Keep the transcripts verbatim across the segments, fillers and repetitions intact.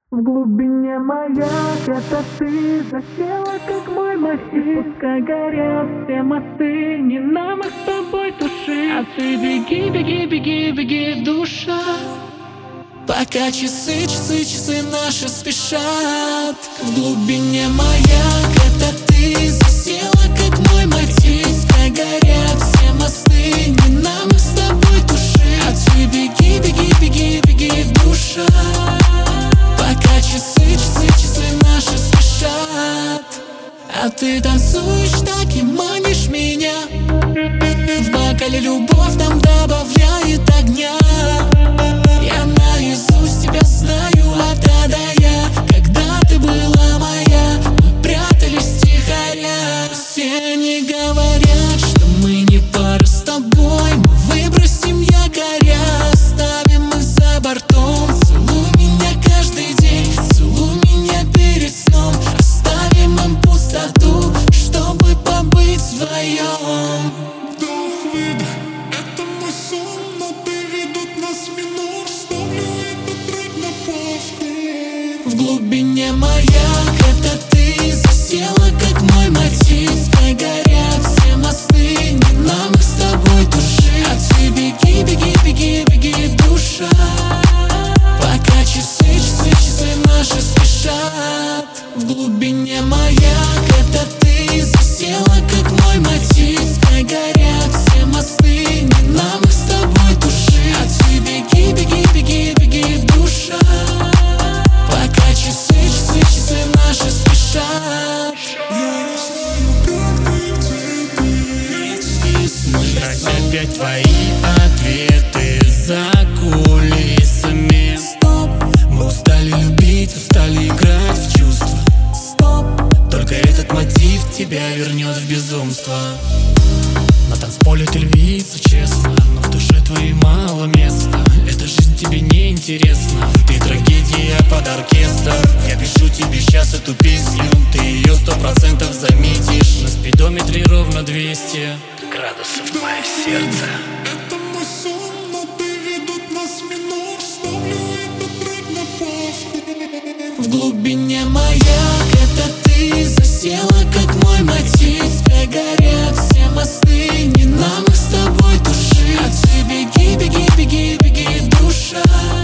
В глубине маяк, это ты засела, как мой мотив. Пускай горят все мосты, не нам их с тобой тушить. А ты беги, беги, беги, беги, душа. Пока часы, часы, часы наши спешат. В глубине маяк, это ты засела, как мой мотив. Пускай горят все мосты, не нам их с тобой тушить. А ты беги, беги, беги, беги, душа. Пока часы, часы, часы наши спешат. А ты танцуешь так и манишь меня. В бокале любовь нам добавляет огня. Я наизусть тебя знаю от А до Я. Когда ты была моя, мы прятались тихоря. Все они говорят, что мы не пара с тобой. Мы выбросим якоря, оставим их за бортом. Целуй меня каждый день, целуй меня перед сном. Оставим им пустоту, чтобы побыть вдвоем. Вдох-выдох, это мой сон, но ты ведут нас в минор. Ставлю этот трек на повтор. В глубине маяк, это ты засела, как мой мотив. Пускай горят все мосты, не нам их с тобой тушить. А ты беги, беги, беги, беги, душа. Пока часы, часы, часы наши спешат. В глубине маяк, это ты засела, как мой мотив. Пускай горят все мосты, не нам их с тобой тушить. А ты беги, беги, беги, беги, душа. Пока часы, часы, часы наши спешат. Я не знаю, как ты, где ты. Слышать опять твои ответы за кулисами. Стоп, Мы устали любить, устали играть в чувства. стоп, Только этот мотив тебя вернет в безумство. На танцполе ты львица, честно, но в душе твоей мало места. Эта жизнь тебе не интересна, ты трагедия под оркестр. Я пишу тебе сейчас эту песню, ты ее сто процентов заметишь. На спидометре ровно двести градусов в мое сердце. Это мой сон, но ты ведут нас в минор. Ставлю этот трек на повтор. В глубине маяк, это ты засела, как мой мотив. Пускай горят все мосты, не нам их с тобой тушить. А ты беги, беги, беги, беги, душа.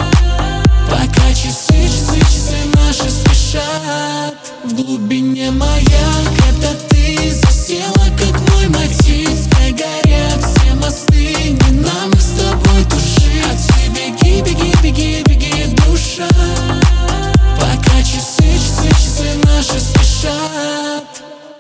Пока часы, часы, часы наши спешат. В глубине маяк, это ты засела, как мой мотив. Пускай горят все мосты, не нам их с тобой тушить. А ты беги, беги, беги, беги, душа. Пока часы, часы, часы наши спешат.